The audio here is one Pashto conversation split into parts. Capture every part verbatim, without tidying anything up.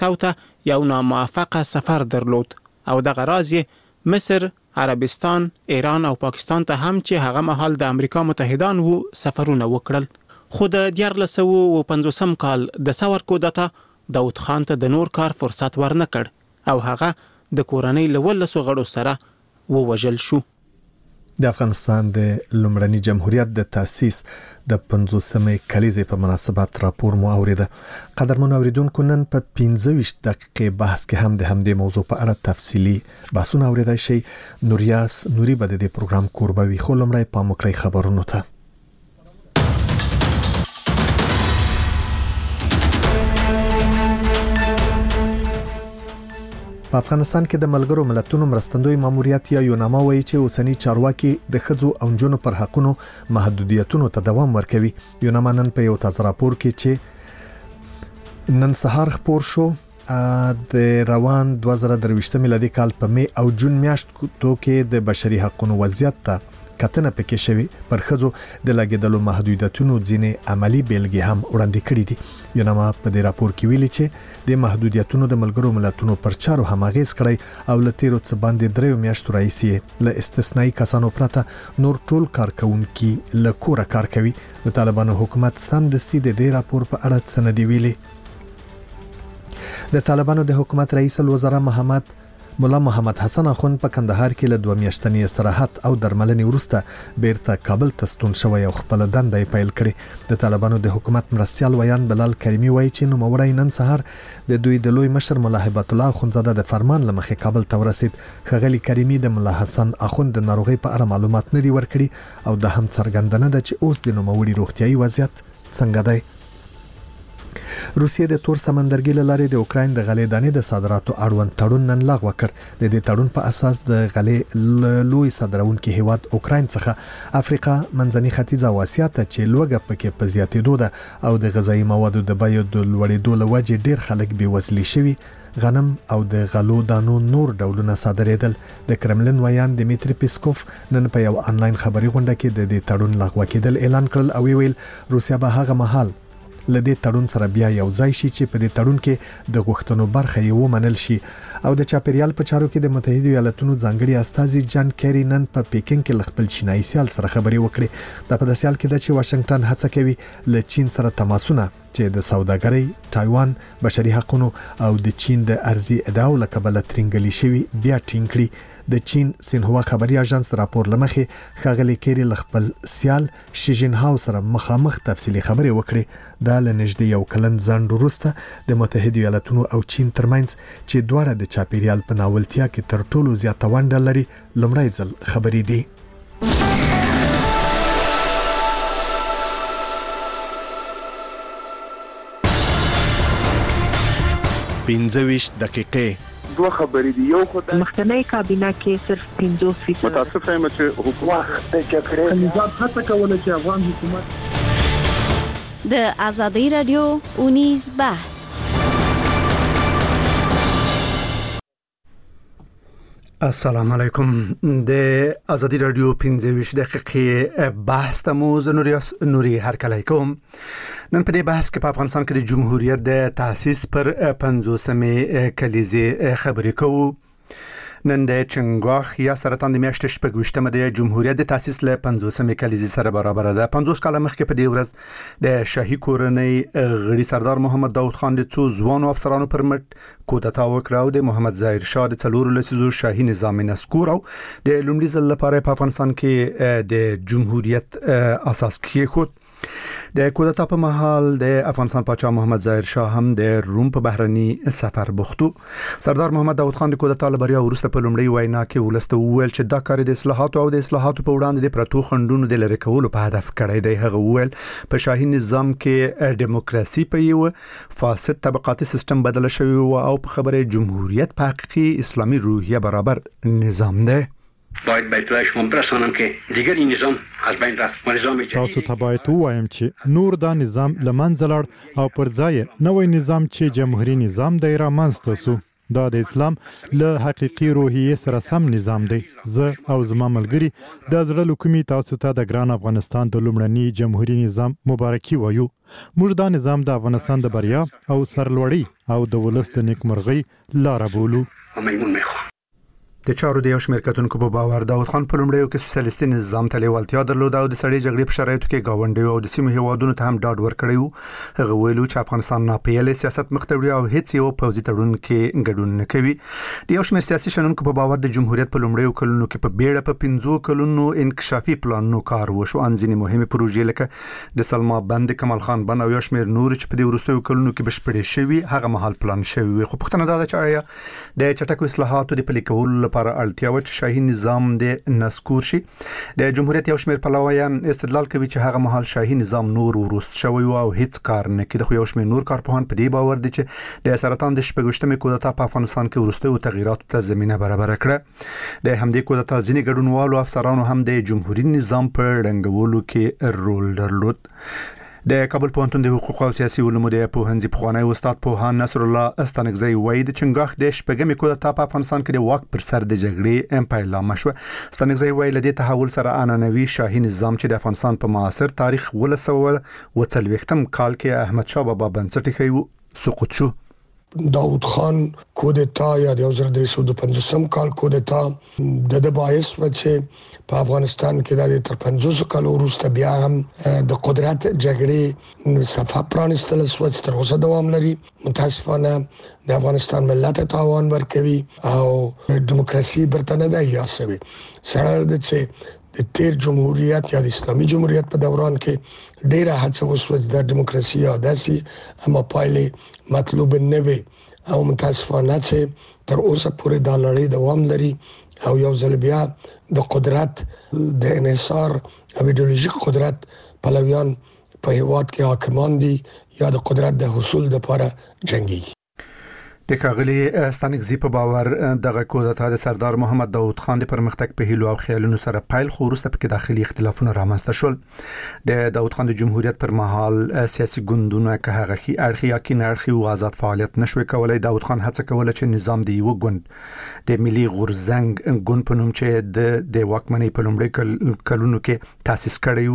راتګ ته یو ناموفقه سفر درلود او دغه راز یې مصر، عربستان، ایران او پاکستان ته هم چې هغه مهال د امریکا متحدان وو سفرونه وکړل. خو د دیارلس سوه او پنځوسم کال د ثور کودتا داود خان ته د نور کار فرصت ورنکړ او هغه د کورنۍ له ولسو غړو سره ووژل شو. د افغانستان د لومړني جمهوریت د تاسیس د پنځوسمې کلیزې په مناسبت راپور مو اوریده. قدرمن اوریدونکو، نن په پنځه ویشت دقیقې بحث کې هم د همدې موضوع په اړه تفصیلی بحثونه اوریدای شي. نوریاس نوري به د دې پروګرام کوربوي. خو لومړی پام وکړئ خبرونو ته. په افغانستان کې د ملګرو ملتونو مرستندوی ماموریت یا یوناما وایي چې اوسنی چارواکي د ښځو او نجونو پر حقونو محدودیتونو ته دوام ورکوي. یوناما نن په یو تازه راپور کې چې نن سهار خپور شو د روان دوه زره درویشت میلادي کال په می او جون میاشتو کې د بشري حقوقو وضعیت ته کتنه پکې شوی پر ښځو د لګیدلو محدودیتونو ځینې عملی بیلګې هم وړاندې کړې دي. یوناما په دې راپور کې ویلي چې د محدودیتونو د ملګرو ملتونو پر چارو هماغیز کړی او له تیرو څه باندې دریو میاشتو راځي له استثنایی کسانو پرته نور ټول کارکونکي له کوره کار کوي. د طالبانو حکومت سمدستي د دې راپور په اړه څه نه دی ویلي. د طالبانو د حکومت رئیس الوزرا محمد مولا محمد حسن اخوند په کندهار کې له دوه میاشتنی استراحت او درملنې وروسته بیرته کابل ته ستون شوی او خپل دنده پیل کړي. د طالبانو د حکومت مرستيال ویان بلال کریمی وایي چې نوموړی نن سهار د دوی د لوی مشر مولا هیبت الله اخوندزاده د فرمان لمخې کابل ته ورسید. خغلی کریمی د مولا حسن اخوند د ناروغي په اړه معلومات نه دی ورکړي او د هم څرګندنه ده چې اوس د نوموړي روغتيایي وضعیت څنګه دی. روسیه د تور سمندرګي له لارې د اوکراین د غلې دانې د صادراتو اړوند تړون نن لغوه کړ. د دې تړون په اساس د غلې لوی صادرونکو هیواد اوکراین څخه افریقا، منځني ختیځ او اسیا ته چې لوګه پکې په زیاتېدو ده او د غذایی موادو د بیو د لوړېدو له وجې ډیر خلک بېوزلي شوي، غنم او د غلو دانو نور ډولونه صادرېدل. د کرملن ویان دمیتری پیسکوف نن په یو آنلاین خبري غونډه کې د دې تړون لغوه کېدل اعلان کړل او ویل روسیا به هغه مهال لدې تړون سره بیا یو ځای شي چې په دې تړون کې د غوښتنو برخه یې ومنل شي. او د چاپیریال په چارو کې د متحده ایالاتونو ځانګړي استازي جان کیری نن په پیکینګ کې خپل چینایي سیال سره خبري وکړي. د په داسې حال کې د چې واشنگټن هڅه کوي له چین سره تماسونه چې د سوداګرۍ، تایوان، بشري حقوقو او د چین د ارزي ادعاو لکبله ترنګلي شوی بیا ټینګ کړي. د چین سینهوا خبري اژانس راپور لمخې خغلی کیری خپل سیال شي جین هاو سره مخامخ تفصیلی خبري وکړي. دا لنږدې یو کلن ځنډ وروسته د متحده ایالاتونو او چین ترمنځ چې دواړه د چاپیریال په ناولتیا کې تر ټولو زیاته ونډه لري لومړی ځل خبري دي. پنځه ویشت دقیقې دوه خبرې دي. یو خدای مخکنی کابینه کې صرف پنځه فیصد متاسف یم چې حکومت د کړې نظام هڅه کوله چې افغان حکومت د ازادي رادیو اونیز بحث. السلام علیکم. د ازادي رادیو پنځه ویشت دقیقې بحث ته مو زنوریاس نوري هرکلی کوم. نن په دې بحث کې په افغانستان کې د جمهوریت د تاسیس پر پنځوسمې کلیزې خبرې کوو. نن د چنګاخ یا سرطان د میاشتې شپږویشتمه د جمهوریت د تاسیس له پنځوسمې کلیزې سره برابر ده. پنځوس کاله مخکې په دې ورځ د شاهي کورنۍ غړي سردار محمد داود خان د څو ځوانو افسرانو پر مټ کودتا وکړه او د محمد ظاهر شاه د څلورو لسیزو شاهي نظام نسکور او د لومړي ځل لپاره په افغانستان کې د جمهوریت اساس کېښود. د کودتا په مهال د افغانستان پاچا محمد ظاهر شاه هم د روم په بهرني سفر بوختو. سردار محمد داود خان د کودتا له بریا وروسته په لومړی وینا کې ولسته وویل چې دا کار د اصلاحاتو او د اصلاحاتو په وړاندې د پرتو خنډونو د لرې کولو په هدف کړی دی. هغه وویل په شاهي نظام کې دیموکراسي په یو فاسد طبقاتي سیستم بدل شوی او په خبره جمهوریت په حقیقي اسلامي روحیه برابر نظام دی. باید بهتره شما برسانم که دیگر این نظام از بین رفت و نظام جدید تاسو ته باید وایم چې نور دا نظام لمنځه لاړ او پر ځای نوې نظام چې جمهوریت نظام دی را منځته سو. دا د اسلام له حقيقي روحیه سره سم نظام دی. زه او زما ملګری د زړه لکومي تاسو ته د ګران افغانستان د لومړني جمهوریت نظام مبارکي وایو. موږ دا نظام د افغانستان د بریا او سرلوړی او د ولس د نیکمرغۍ لاره بولو. د چارو د یو شمېر کتونکو په باور داود خان په لومړیو کې سوسیالیستي نظام ته لیوالتیا درلوده او د سړې جګړې په شرایطو کې گاونډیو او د سیمو هیوادونو ته هم ډاډ ورکړی و. هغه ویلو چې افغانستان ناپیېلې سیاست مخ ته وړي او هیڅ یو پوځي تړون کې ګډون نه کوي. د یو شمېر سیاسي شنونکو په باور د جمهوریت په لومړیو کلونو کې په بیړه په پنځو کلونو انکشافي پلانونو کار وشو. ان ځینې مهمه پروژې لکه د سلما بند، کمال خان بند او یو شمېر نور چې په دې وروستیو کلونو کې بشپړې شوي هغه مهال پلان شوي. خو پوښتنه دا ده چې آیا د چټکو اصلاحاتو د پلي کولو لپاره اړتیا و شاهي نظام د نسکور شي؟ د جمهوریت یو شمېر پلویان استدلال کوي چې هغه مهال شاهي نظام نور ورست شوی او هیڅ کار نه کوي. خو یو شمېر نور کارپوهان په دې باور دي چې د سرطان د شپږویشتمې کودتا په افغانستان کې وروستیو تغییراتو ته زمینه برابر کړه. د همدې کودتا ځینې ګډونوالو افسرانو هم د جمهوریت نظام په ړنګولو کې رول درلود. د کابل پوهنتون د حقوق او سیاسي علومو د پوهنځي پخوانی استاد پوهان نصر الله استانکزی وایي د چنګاخ د شپږمې کودتا په افغانستان کې د واک پر سر د جګړې امپایلامه شو. استانکزی وایي له دې تحول سره عنعنوي شاهي نظام چې د افغانستان په معاصر تاریخ ولسوه و څلوېښتم کال کې احمد شاه بابا بنسټ ایښی سقوط شو. داود خان کودتا یا د یو زر درې سوه پنځوسم کال کودتا د د باعث و چې په افغانستان کې د تر پنځوس کالو وروسته بیا هم د قدرت جګړې صفحه پرانستل شو چې تر اوسه دوام لري. متاسفانه د افغانستان ملت تاوان ورکوي او دیموکراسي برتنه ده یا سوي سره د چې د تیر جمهوریت یا د اسلامي جمهوریت په دوران کې ډیره هڅه وشوه د دیموکراسي یا داسي اما پایلې مطلوب نه وي او متاسفانه چې تر اوسه پورې دا لړۍ دوام لري او یو ځل بیا د قدرت د انحصار او ایدئولوژیک قدرت پلویان په هیواد کې حاکمان دي یا د قدرت د حصول لپاره جنگي. د کاغلی استانکزی په باور دغه کودتا د سردار محمد داود خان د پرمختګ په هیلو او خیالونو سره پیل خو وروسته پکې داخلي اختلافونه رامنځته شول. د داود خان د جمهوریت پر مهال سیاسي ګوندونه که هغه خي اړخي یا کین اړخي او آزاد فعالیت نشوي کولای. داود خان هڅه کوله چې نظام د یو ګوند د ملي غورزنګ ګوند په نوم چې د د واکمنۍ په لومړي کلونو کې تاسیس کړی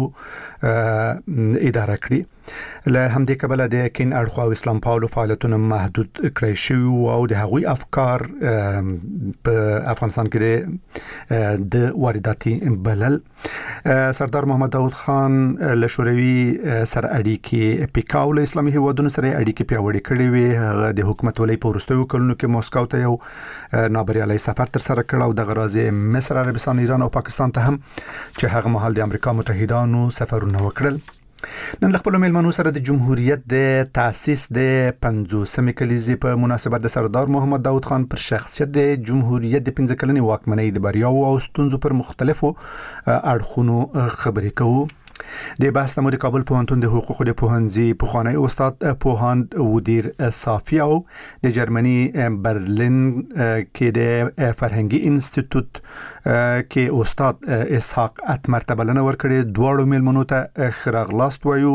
و اداره کړی. له همدې کبله د کین اړخو او اسلام پالو فعالیتونه محدود کړی شو او د هغوی افکار په افغانستان کې د وارداتي بلل. سردار محمد داود خان له شوروي سره اړیکې پیکاو له اسلامي هیوادونو سره اړیکې پیاوړې کړې وې. د حکومت ولې په وروستیو کلونو کې مسکو ته یو نابریالي سفر تر سره کړ او د غرازي مصر، عربستان، ایران او پاکستان ته هم چې هغه مهال د امریکا متحدانو سفرونه وکړل. نن له خپل مېلمنو سره د جمهوریت د تاسیس د پنځوسمې کلیزې په مناسبت د سردار محمد داود خان پر شخصیت د جمهوریت د پنځه کلنې واکمنۍ د بریاو او ستونزو پر مختلفو اړخونو خبرې کوو. د بحث تمو د کابل پوهنتون د حقوقو د پوهنځي پخوانی استاد پوهاند ودیر صافی او د جرمني برلین کې د فرهنګي انسټیټیوټ کې استاد اسحاق اتمر ته بلنه ورکړې. دواړو مېلمنو ته ښه راغلاست وایو.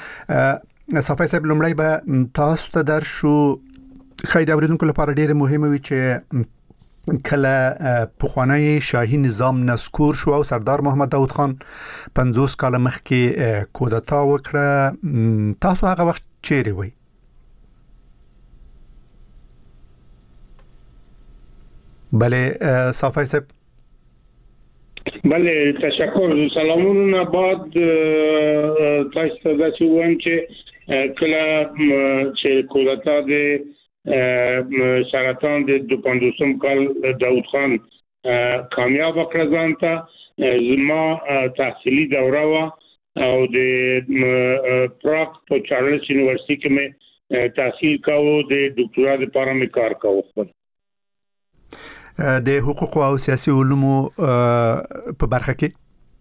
صافی صاحب لومړی به تاسو ته درشو. خای د اوریدونکو لپاره ډېر مهمه وي چې کله پخوانی شاهي نظام نسکور شو او سردار محمد داود خان پنځوس کال مخکې کودتا وکړه، تاسو هغه وخت چیرې وئ؟ بله صافی صاحب. بله تشکر. سلامونه. بعد تاسو ته دا چې وایم چې کله چې کودتا د سرطان د پنځوسم کال داود خان کامیاب کړ ځان ته، زما تحصیلي دوره وا او د پراګ په چارلز یونیورسيټي کې مې تحصیل کاوه، د ډاکټرا لپاره مې کار کاوه. د حقوق او سیاسي علومو په برخه کې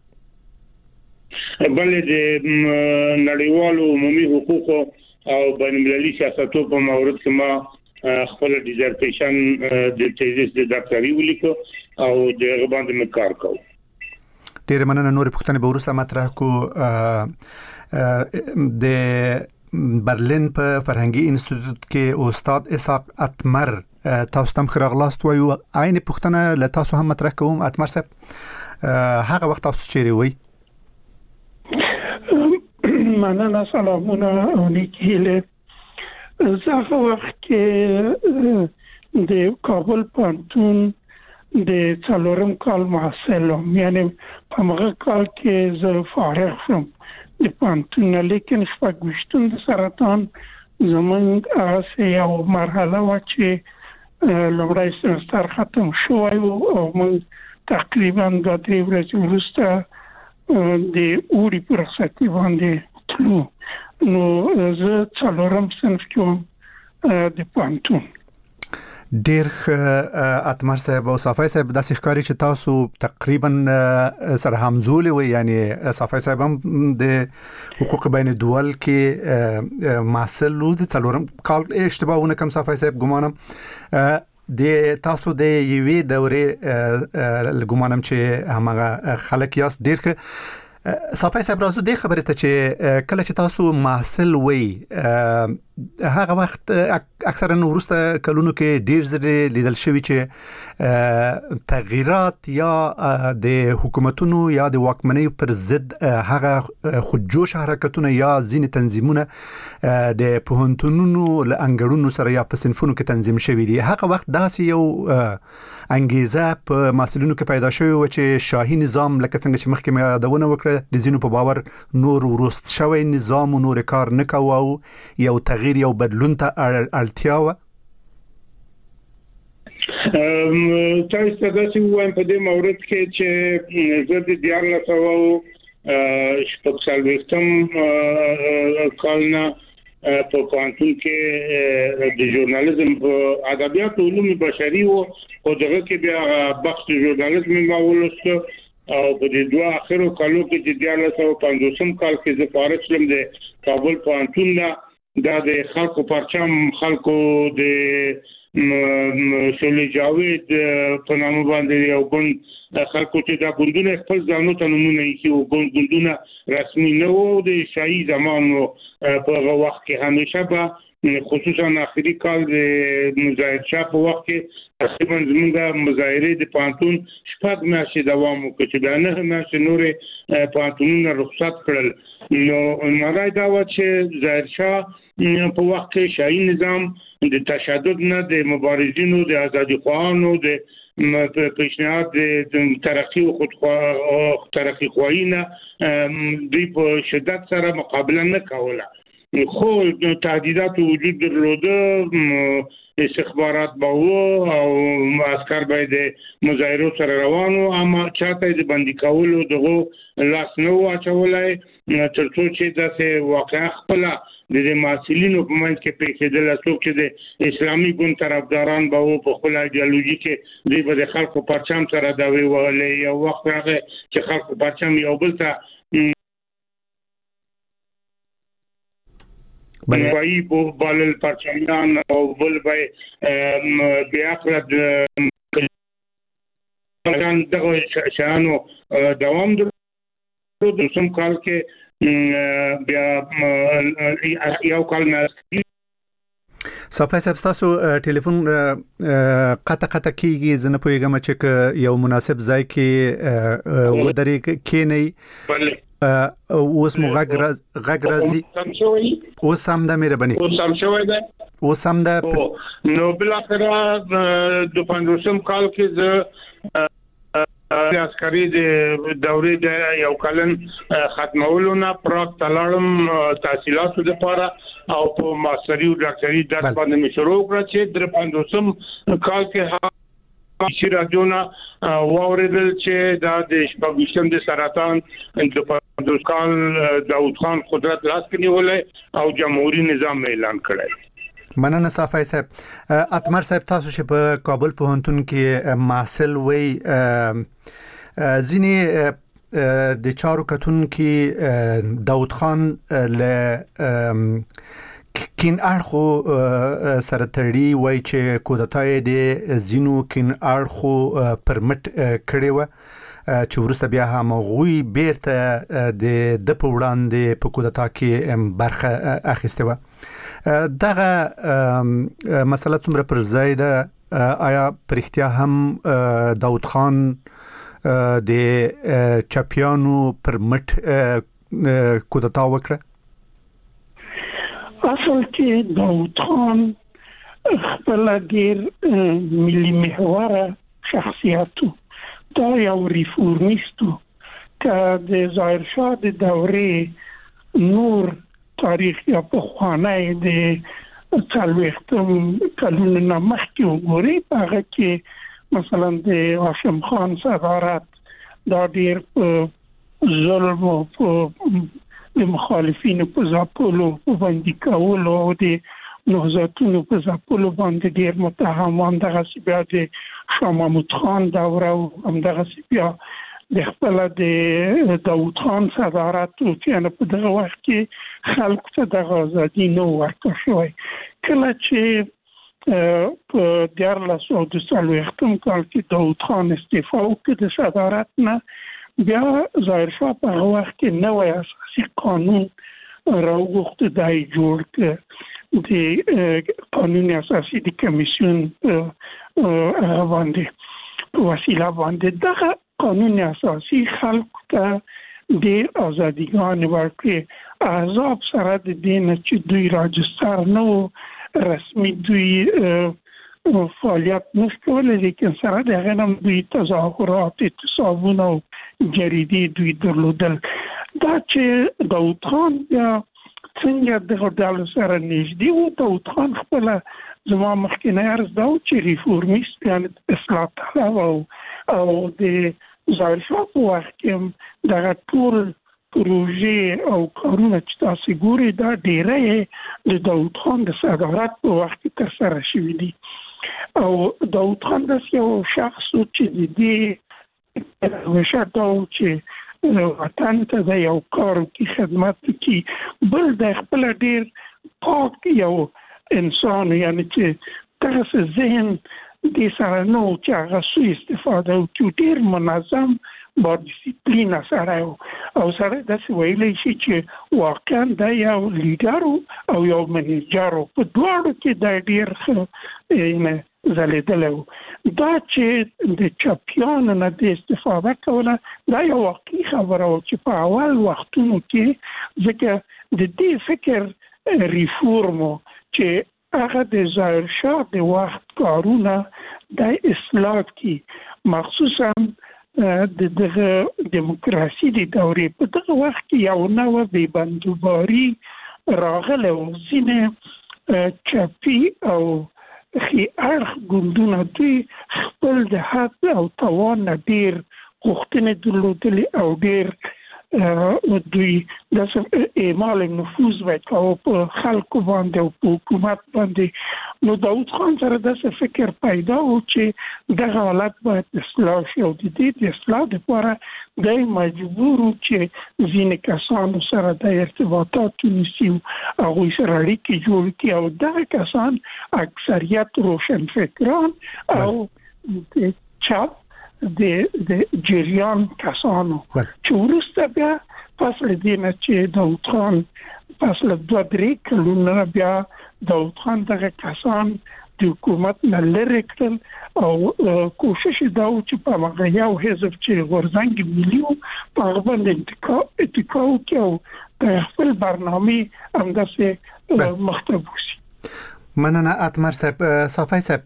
بلې د نړیوالو عمومي حقوقو او بین المللي سیاستو په مورد کې ما خپل ډیزرټیشن د تیزیس د ډاکټري ولیکو او د غباند مې کار کاوه. ډېر مننه. نور پوښتنې به وروسته مطرح کو. د برلین په فرهنګي انسټیټیوټ کې استاد اسحاق اتمر تاسو تم خراغلاست وایو عین پښتنه ل تاسو هم مطرح کوم اتمر صاحب هغه وخت تاسو چیرې وای مننه سلامونه او نیکیله زه وخت کې د کابل پانتون د څلورم کال محصلم یعنی په هغه کال کې زه فارغ شوم د پانتون لیکن شپږ وشتون د سرطان زمونږ هغه یو مرحله و چې لومړی سمستر ختم شوی او موږ تقریبا دوه درې ورځې وروسته د اوړي په رخصتي باندې تلو نو زه څلورم صنف کې د پانتون ډیر اتمر صاحب او صافی صاحب د ښکاری چې تاسو تقریبا سره همزول وي یعنی صافی صاحب هم د حقوق بین الدول کې محصل لو د څلورم کال اشتباهونه کم صافی صاحب ګمانم د تاسو د یوې دورې ګمانم چې همغه خلک یاست ډیر صافی صاحب راځو د خبره ته چې کله چې تاسو محصل وي هغه وخت اکثرا ورسته کلونو کې ډیر زره لیدل شوی چې تغیرات یا د حکومتونو یا د واکمنۍ پر ضد هغه خودجوش حرکتونه یا ځینې تنظیمونه د پوهنتونونو له انګړونو سره یا په صنفونو کې تنظیم شوی دي هغه وخت داسې یو انګیزه په مسلونو کې پیدا شوی و چې شاهي نظام لکه څنګه چې مخکې مې یادونه وکړه د زینو په باور نور ورست شوی نظام او نور کار نه کوو یو تغییر یو بدلون ته اړتیا و ام تاسو ته چې وایم په دې مورد کې چې زه د دیارلس او شپږ څلوېښتم کال نه په پوهنتون کې د ژورنالیزم په ادبیات او علوم بشري او دغه کې بیا بخش ژورنالیزم ما ولوسته او په دې دوه اخرو کالو کې چې دیارلس او پنځوسم کال کې زه فارغ شوم د کابل پوهنتون نه دا د خلکو پرچم خلکو د شولې جاوید په نامه باندې یو ګوند خلکو چې دا ګوندونه خپل ځانو ته نمونه یې او ګوندونه رسمي نه وو د شاهي زمانو په هغه وخت کې همیشه به خصوصا اخري کال د مظاهر شاه په وخت کې تقریبا زموږ مظاهره د پانتون شپږ میاشتې دوام وکړ چې دا نه میاشتې نورې پانتونونه رخصت کړل نو مرای دا و چې ظاهر شاه په وخت کې شاهي نظام د تشدد نه د مبارزینو د ازادي خواهانو د پیشنهاد د ترقی او خودخواه ترقی خواهینه د په شدت سره مقابله نه کوله خو تهدیدات وجود درلوده استخبارات باو او عسكر باید مظاهرو سره روانو اما چاته د بندي کولو دغه لاس نو اچولای ترڅو چې داسې واقع خپل د محصلینو په منځ کې پیښېدل څوک چې د اسلامي ګوند طرفداران باو په خپل ایدئولوژي کې دوی به د خلکو پرچم سره داوی وهلې یو وخت راغی چې خلکو پرچم یو بل ته بای په بالل پرچمیان او بل بای بیا خلک دغه شانو دوام درلود د سم کال کې بیا یو کال نه صافی صاحب تاسو ټلیفون قطع قطع کیږي زنه پویګم چې یو مناسب ځای کې ودرې کینی اوس مو غږ غږ راځي اوس هم د مهرباني اوس هم شوی دی اوس هم د نو بل اخره د پنځوسم کال کې زه د عسکري د دورې د یو کلن ختمولو نه پراګ تلاړم تحصیلاتو لپاره او په ماستري او ډاکټري درس باندې مې شروع کړ چې د پنځوسم کال کې چې راځونه واوریدل چې دا د شپږشتم د سرطان د پنځوس کال داوود خان قدرت لاس کې نیولې او جمهوریت نظام اعلان کړی مننه صافی صاحب اتمر صاحب تاسو چې په کابل پوهنتون کې محصل وي ځینې د چارو کتون کې داوود خان له کین اړخو سره تړي وای چې کودتای د زینو کین اړخو پرمټ کړي و چې ورسته بیا هم غوي بیرته د د په وړاندې په کودتا کې برخه اخیسته و دغه مسله څومره پر ځای ده؟ آیا پرختیا هم داود خان د چپیانو پر مټ کودتا وکړه؟ اصل کې داود خان خپل ډیر ملي محوره شخصیت دا یو ریفورمیستو که د ظاهر شاه د دورې نور تاریخ یا په خوانه د څلوېښتم کلونو نه مخکې وګورئ هغه کې مثلا د هاشم خان صدارت دا ډیر ظلم او د مخالفینو په ځپلو باندې کولو او د نهضتونو په ځپلو باندې ډیر متهمان دغه بیا د شاه محمود خان دوره او همدغه بیا د خپل د داود خان صدارت او چې په دغه وخت کې خلکو ته د آزادي نو ورکړل شوی. کله چې په دیارلس او د څلوېښتم کال کې داود خان استعفا وکړ د صدارت نه، بیا ظاهر شاه په هغه وخت کې نوی اساسي قانون راوغوښت، دی جوړ کړ د قانون اساسي د کمیسیون هغه باندې په وسیله باندې دغه قانون اساسي خلکو ته ډېر ازادیګانې ورکړې. احزاب سره د دې نه چې دوی راجستر نه و، رسمي دوی فعالیت نشو کولی، لیکن سره د هغې نه دوی تظاهرات، اعتصابونه او جریدې دوی درلودل. دا چې داود خان بیا څنګه دغه ډلو سره نږدې و، داود خان خپله زما مخکینی عرض دا و چې ریفورمیست یعنې اصلاح طلب او او د ظاهر شاه په وخت کې دغه ټول پروژې او کارونه چې تاسې ګورئ دا ډېری د داود خان د صدارت په وخت کې ترسره شوي دي. او داود خان داسې یو شخص و چې د دې همیشه دا و چې وطن ته د یو کار وکړي، خدمت وکړي. بل د خپله ډېر پاک یو انسان، یعنې چې دغسې ذهن دې سره نه و چې هغه سوء استفاده وکړي، ډېر منظم با ډیسپلینه سره و او سره داسې ویلی شي چې واقعا دا یو لیډر او یو منیجر و، په دواړو کې دا ډېر ښه ځلېدلی و. دا چې د چپیانو نه د استفاده کوله دا یو واقعي خبره و چې په اول وختونو کې، ځکه د دې فکر ریفورم چې هغه د ظاهر شاه د وخت کارونه د اصلاح کی، مخصوصا د دغه دیموکراسي د دورې په دغه وخت کې یو نوع بې بندوباري راغلی و. ځینې چپي او ښي اړخ ګوندونه دوی خپل د حد او توان نه ډېر غوښتنې درلودلې او ډېر دوی داسې اعمال نفوذ وکړ په خلکو باندې او په حکومت باندې. نو داود خان سره داسې فکر پیدا و چې دغه حالت باید اصلاح شي او د دې د اصلاح لپاره دی مجبور و چې ځینې کسانو سره د ارتباطات ونیسي، هغوی سره اړیکې جوړ کړي او دغه کسان اکثریت روشنفکران او چپ د د جریان کسانو چې وروسته بیا پس له دې نه چې داود خان پس له دوه درې کلونو بیا داود خان دغه کسان د حکومت نه لرې کړل او کوشش دا و چې په هغه یو حزب چې غورځنګ ملي و په هغه باندې اتکا وکړي او خپل برنامې همداسې مخته بوځي. مننه اتمر صاحب. صافی صاحب،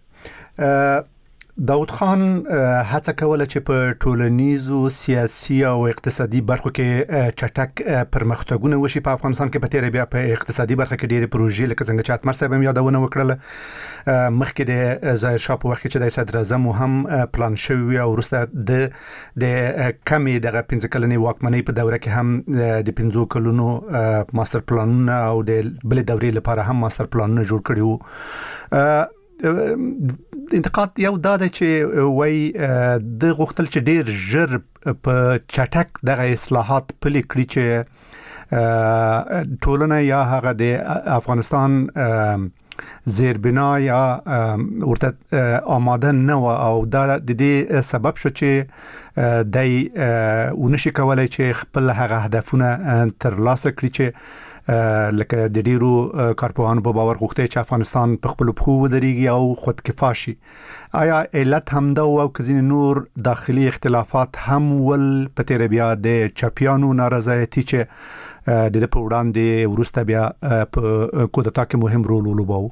داود خان هڅه کوله چې په ټولنیزو، سیاسي او اقتصادي برخو کې چټک پرمختګونه وشي. په افغانستان کې په تیر بیا په اقتصادي برخه کې ډېرې پروژې لکه څنګه چې اتمر صاحب هم یادونه وکړله، مخکې د ظاهر شاه په وخت کې چې د صدر اعظم هم پلان شوی او وروسته د د کمې دغه پنځه کلنې واکمنۍ په دوره کې هم د پنځو کلونو ماستر پلانونه او د بلې دورې لپاره هم ماستر پلانونه جوړ کړي وو. انتقاد یو دا دی چې وای د غوښتل چې ډیر ژر په چټک دغه اصلاحات پلي کړي چې ټولنه یا هغه د افغانستان زیربنا یا ورته آماده نه و او دا د دې سبب شو چې دای ونشي کولای چې خپل هغه هدفونه ترلاسه کړي چې لکه د ډیرو کارپوهانو په باور غوښتي چې افغانستان په خپل پخو ودرېږي او خودکفا شي. آیا علت همدا او کزین نور داخلي اختلافات هم ول په تیر بیا د چاپیانو نارضایتي چې د په وړاندې ورسته بیا په کودتا کې مهم رول ولوباو؟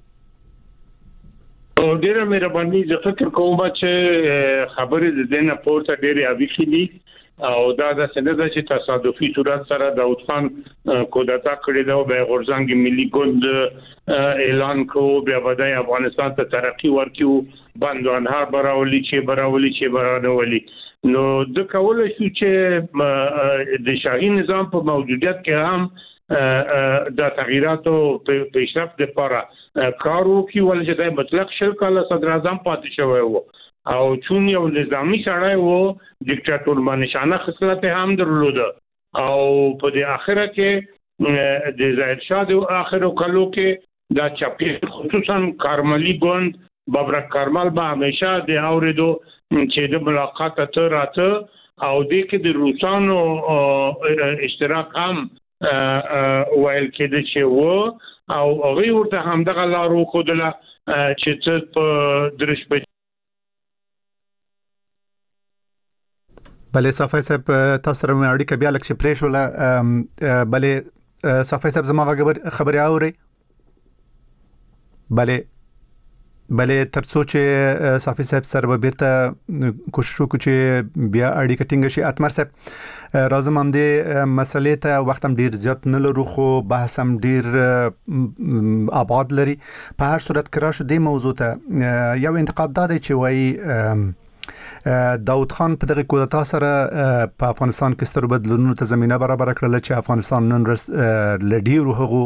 او ډیره مهرباني زه فکر کوم چې خبرې د دینه پورته ډیره اویخي دي او دا د سند چې تصادفي صورت سره داود خان کودتا کړی دا به غورځنګ ملي ګوند اعلان کو بیا بدای افغانستان ته ترقی ورکیو باندې براولي چې براولي چې براولي نو د کول شو چې د شاهي نظام په موجودیت کې هم د تغییراتو په پیشرفت لپاره کارو کې ول چې د مطلق شل کاله صدر اعظم پاتې شوی وو او چون یو نظامی سړی وو ډیکټاتور مانشانه خصلت هم درلوده او په د اخره کې د ظاهر شاه د اخرو کلو کې دا چاپی خصوصا کارملی ګوند بابرک کارمل به همیشه د اوریدو چې د ملاقات ته راته او د کې د روسانو اشتراک هم وایل کېده چې و او هغه ورته هم دغه لارو خودله چې څه په درش په بلې صافی صاحب تاسو سره مې اړیکه بیا لکه پرېښ ولا بلې صافی صاحب زما خبرې اوري بلې بلې ترڅو چې صافی صاحب سره به بیرته کوشش وکړو چې بیا اړیکه ټینګه شي. اتمر صاحب راځم هم دې مسلې ته وخت هم ډیر زیات نه لرو خو بحث هم ډیر آباد لري. په هر صورت کې راشو دې موضوع ته یو انتقاد دا دی چې وایي داود خان په دغه کودتا سره په افغانستان کې ستر بدلونونو ته زمينه برابر کړل چې افغانستان نن ورځ لډیرو هغو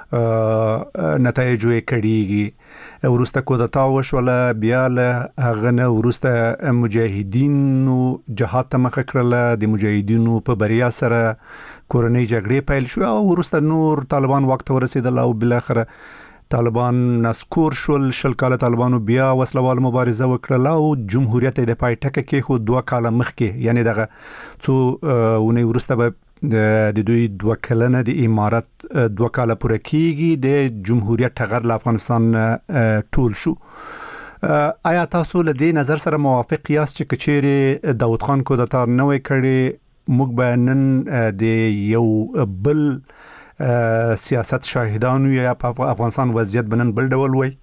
نتایج یې کړيږي. ورسته کودتا وشوله بیا له هغه نه ورسته مجاهدینو جهاد ته مخه کړل د مجاهدینو په بریا سره کورنۍ جګړې پیل شو او ورسته نور طالبان وخت ورسېدل او بل اخر طالبان نسکور شول. شل کاله طالبانو بیا وسلوال مبارزه وکړه او جمهوریت د پای ټکه کې خو دوه کاله مخکې یعنی دغه څو ونې ورسته به د دوی دوه کلنه د امارت دوه کاله پوره کیږي د جمهوریت ټغر له افغانستان ټول شو. آیا تاسو له دې نظر سره موافق یاست چې کچېره داود خان کودتا نه وای کړی موږ به نن د یو بل سیاست شاهدانو یا په افغانستان وضعیت بنن بل ډول وای؟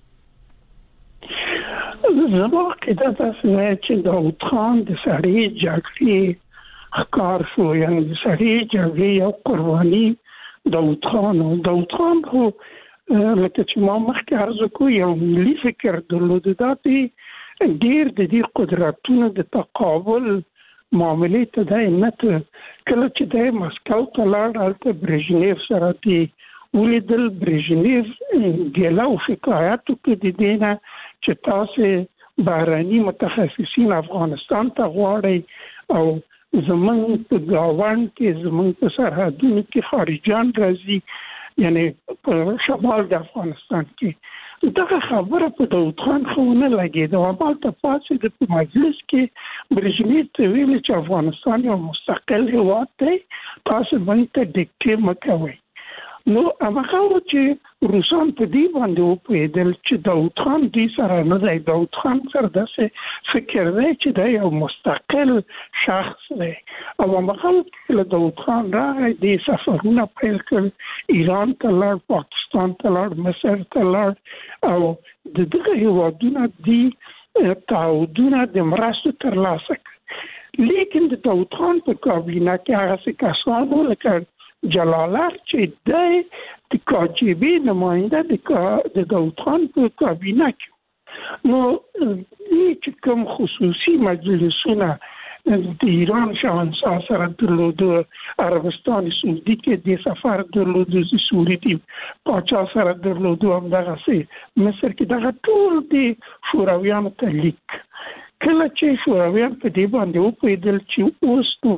زما عقیده دا چې داود خان د سړی جګړې ښکار شو یعنی د سړی جګړې یو قرباني داود خان او داود خان خو لکه چې ما مخکې عرض کوم یو ملي فکر درلود دا چې ډېر د دې قدرتونو د تقابل معاملې ته دا نه کله چې د مسکو ته لاړ هلته برژنیف سره دی ولیدل برژنیف ګیله او شکایت وکړ د دې نه چې تاسو بهرني متخصصین افغانستان ته غواړئ او زمونږ په ګاونډ کې زمونږ په سرحدونو کې خارجيان راځي یعنی په شمال د افغانستان کې دغه خبره په داود خان خو نه لګېده او مالته پاسې د مجلس کې برژنیف ته ویل چې افغانستان یو مستقل هیواد دی تاسو باندې ته ډیکټې مکوئ. نو هغه چې روسان په دې باندې وپوهېدل چې داود خان دوی سره نه دی داود خان سره داسې فکر دی چې دی یو مستقل شخص دی او هغه له داود خان راغی دې سفرونه پیل کړل ایران ته لاړ پاکستان ته لاړ مصر ته لاړ او د دغه هیوادونه دي تعهدونه د مرستو ترلاسه کړل لیکن د داود خان په کابینه کې هغه څه کسان وو لکه جلالت چې د کاجبی نماینده د داود خان په کابینه کې نو دې چې کوم خصوصي مجلسونه د ایران شاهنشاه سره درلود عربستان سعودي کې د سفر درلود د سعودي پاچا سره درلود هم دغه سي مصر کې دغه ټول د شورویانو ته لیک کله چې شورویان په دې باندې وپوهېدل چې اوس نو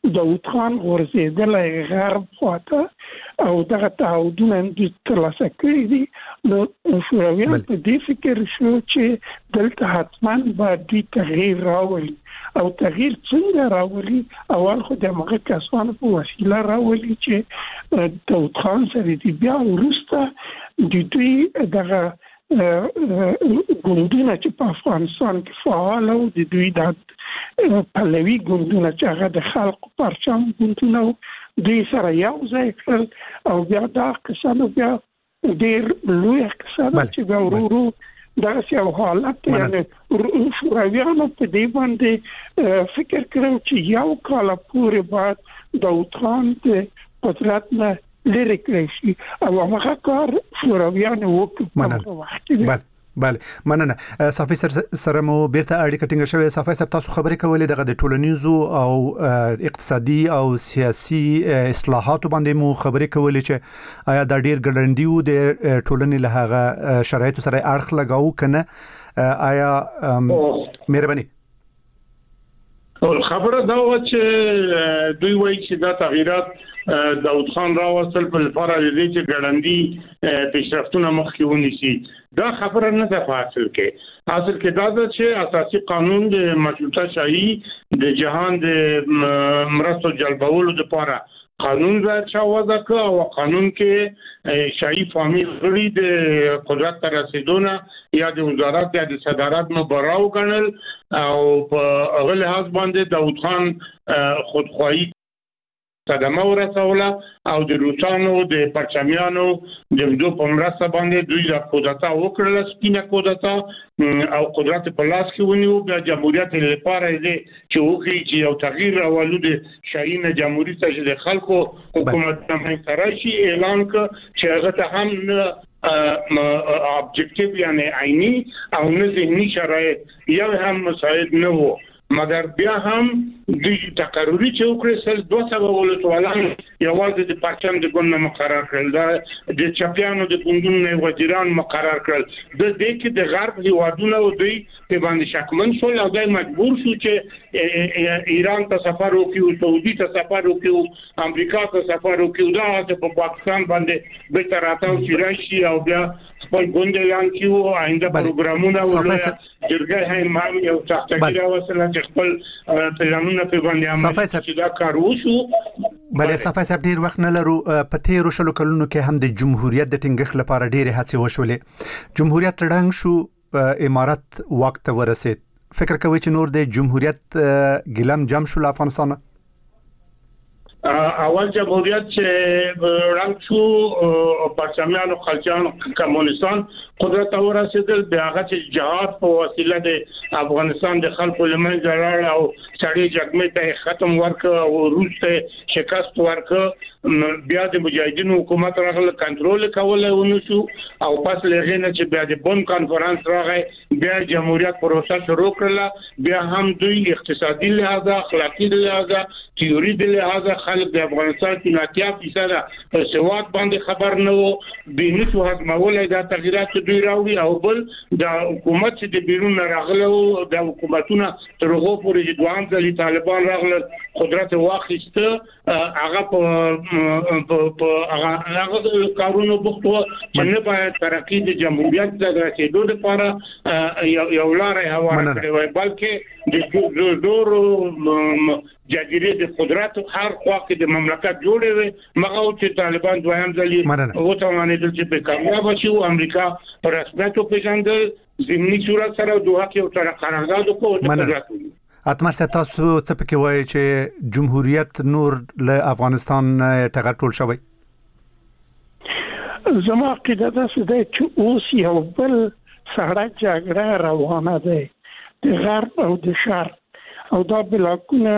داود خان ورزیدلې غرب خواته او دغه تعهدونه د ترلاسه کړي دي نو شورویان په دې فکر شو چې دلته حتما باید دوی تغییر راولي او تغییر څنګه راولي اول خو د هغه کسانو په وسیله راولي چې داود خان سره دی بیا وروسته د دوی دغه ګوندونه چې په افغانستان کې فعال او د دوی د پهلوي ګوندونه چې هغه د خلکو پرچم ګوندونه دوی سره یو ځای کړل او بیا دا کسانو بیا ډېر لوی کسانو چې بیا ورو دا یو حالت یعنی شورویانو په دې باندې فکر کړو چې یو کال پورې بعد داود خان د قدرت نه لري کړی شي او هغه کار شورویانو وکړ. بله بله مننه صافي سره مو بیرته اړیکه ټینګه شوې. صافي صاحب تاسو خبرې کولې دغه د ټولنیزو او اقتصادي او سیاسي اصلاحاتو باندې مو خبرې کولې چې آیا دا ډیر ګړندی وو د ټولنې له هغه شرایطو سره اړخ لګاو کنه آیا مهرباني خبره دا و چې دوی وایي چې دا تغییرات داود خان راوصل په لپاره دې چې ګړندی پیشرفتونه مخکې ونیسي. دا خبره نه ده حاصل کې حاصل کې دا ده چې اساسي قانون د مشروطه شاهي د جهان د مرستو جلبولو لپاره قانون راځه وضع کړ او قانون کې شاهي فامیل غړي د قدرت تر رسیدونه یا د وزارت یا د صدارت مبراو ګڼل او په هغه لحاظ باندې داود خان خودخواهی صدمه ورسوله او د روسانو د پرچمیانو د دوه په مرسته باندې دوی د قدرت وکړل سپینه قدرت او قدرت په لاس کې ونیو د جمهوریت لپاره دې چې وکړي چې یو تغییر راولو د شاهین جمهوریت چې د خلکو حکومت نه ترشي اعلان ک چې هغه ته هم ابجکټیو یعنی عیني او نه ذهني شرایط یا هم مساعد نه وو مګر بیا هم د تقرری چې وکړل سل دوه سبا ولټوالان یوازې د پاکستان د ګوند مقرر کړل دا د چپیانو د ګوندونو وزیران مقرر کړل د دې کې د غرب هیوادونو دوی په باندې شکمن شول او دای مجبور شو چې ایران ته سفر وکړي سعودي ته سفر وکړي امریکا ته سفر وکړي دا په پاکستان باندې به تر راتاو چې راشي او بیا خپل ګوند اعلان کیو آینده پروګرامونه ولر جرګه هم هم یو تحقیق راوصله چې خپل پلانونه په باندې عمل چې دا کار وشو. بلې صفای صاحب ډیر وخت نه لرو په تیرو شلو کلونو کې هم د جمهوریت د ټینګښت لپاره ډېرې هڅې وشولې. جمهوریت ړنګ شو امارت وخت ورسید. فکر کوي چې نور د جمهوریت ګلم جم شو افغانستان؟ اول جمهوریت چې ړنګ شو پرچمیانو خلجان کمونستان قدرت ورسېدل بیا هغه چې جهاد په وسیله د افغانستان د خلکو لمن زړه او سړی جګمه ته ختم ورک او روس ته شکست ورک بیا د مجاهدینو حکومت راغله کنټرول کول ونشو او پس لغې نه چې بیا د بون کانفرنس راغی بیا جمهوریت پروسه شروع کړله بیا هم دوی اقتصادي لحاظ اخلاقی لحاظ تیوري د لحاظ خلک د افغانستان کې ناتیا فیصد په سواد باندې خبر نه وو بینیتو هضمول د تغیرات دوی راوړي او بل د حکومت چې د بیرون راغله او د حکومتونه تر هغه پورې چې دوام ځلې طالبان راغله قدرت واخیسته هغه په په هغه کارونو بوختو چې نه باید ترقی د جمهوریت د رسیدو لپاره یو لار هواره کړي وای بلکې د زور جزیره د قدرت هر خوا کې د مملکت جوړې وي مغه چې طالبان دویم ځلې او ته باندې چې په کامیاب شي او امریکا پر رسمیت پیژندل ضمني صورت سره دوه کې تر قرارداد وکړو قدرت اتمر سه تاسو څه پکې وایي چې جمهوریت نور له افغانستان ټغر ټول شوی؟ زما عقیده ده چې اوس یو بل سړه جګړه روانه ده د غرب او د شرق او دا بلاکونه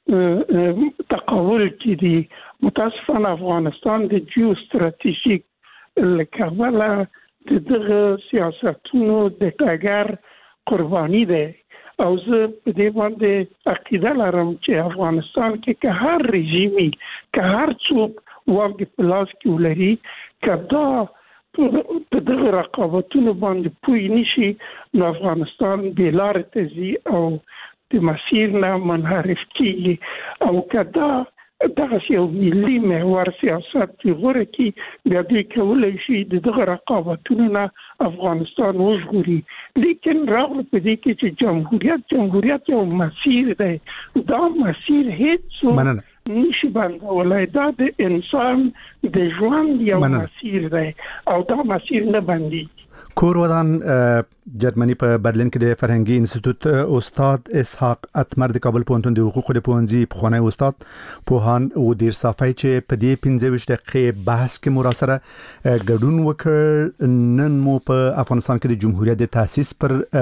تقابل کې دي. متاسفانه افغانستان د جیو استراتیژیک لکبله د دغه سیاستونو د ټاګر قرباني ده او زه په دې باندې عقیده لرم چې افغانستان کې که هر رژیمي که هر څوک واک د پلاس کې ولري که دا په دغه رقابتونو باندې پوی نشي نو افغانستان بې لارې ته ځي او د مسیر نه منحرف کیږي او کدا دغه یو ملي محور سیاست چې غوړه کی بیا دې کولای شي دغه رقابتونو نه افغانستان وژغوري لیکن راغله په دې کې چې جمهوریت جمهوریت یو مسیر دی دا مسیر هیڅ نشي بندولای دا د انسان د ژوند یو مسیر دی او دا مسیر نه بندي کور ودان جرمني په برلین کې د فرهنګي انسټیټیوټ استاد اسحاق اتمر د کابل پوهنتون د حقوقو د پوهنځي پخوانی استاد پوهان او ډیر صافي چې په دې پنځه ویشت دقیقې بحث کې مو سره ګډون وکړ نن مو په افغانستان کې د جمهوریت د تاسیس پر